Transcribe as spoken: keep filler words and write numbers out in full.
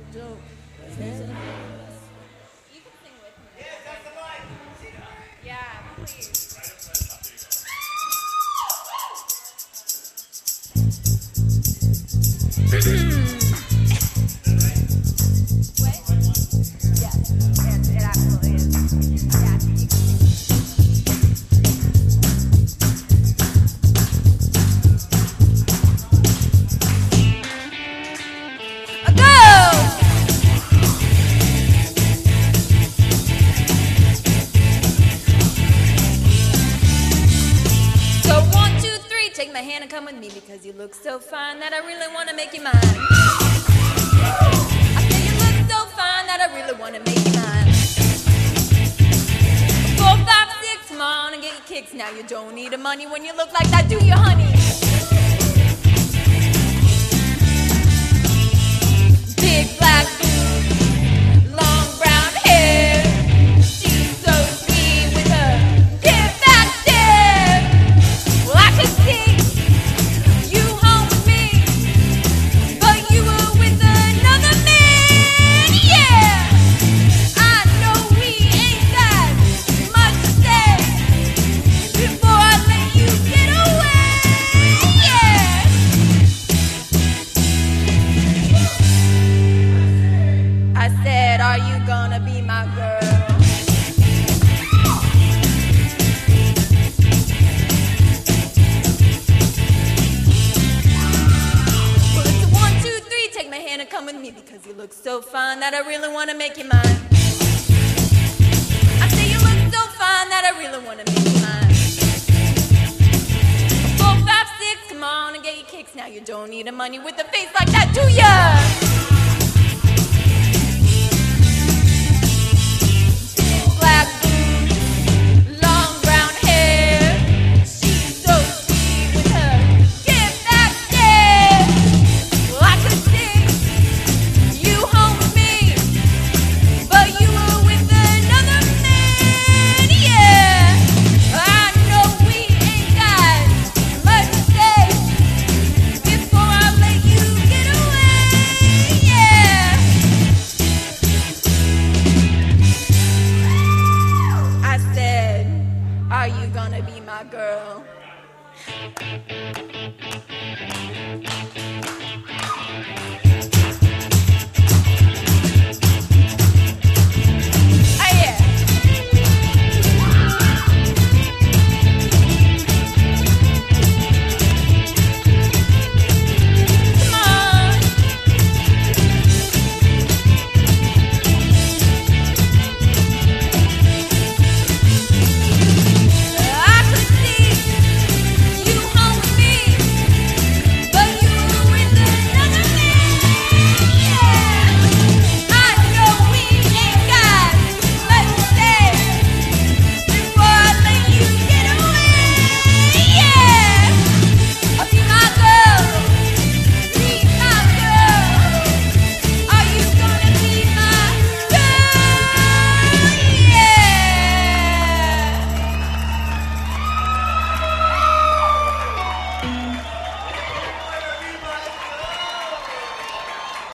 Don't. You can sing with me. Yes, that's the mic. Yeah, please. What? Yes, it, it absolutely is. Yeah, you can sing. Go! So one, two, three, take my hand and come with me because you look so fine that I really want to make you mine. I say you look so fine that I really want to make you mine. Four, five, six, come on and get your kicks. Now you don't need the money when you look like that, do you, honey? Big black boobs, long brown hair. She's so sweet with her give back stare. Well, I could see you home with me, but you were with another man. Yeah, I know we ain't got much to say before I let you get away. Yeah. I said, are you gonna be my girl? Well, it's a one, two, three, take my hand and come with me because you look so fine that I really wanna make you mine. I say you look so fine that I really wanna make you mine. Four, five, six, come on and get your kicks. Now you don't need the money with a face like that, do ya?